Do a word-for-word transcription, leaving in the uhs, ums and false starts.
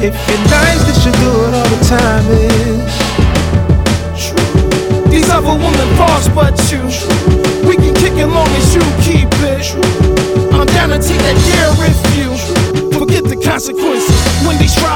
If you're nice, then you do it all the time. It's true. These other women false but you. We can kick it long as you keep it. I'm down to take that dare with you. Forget the consequences when these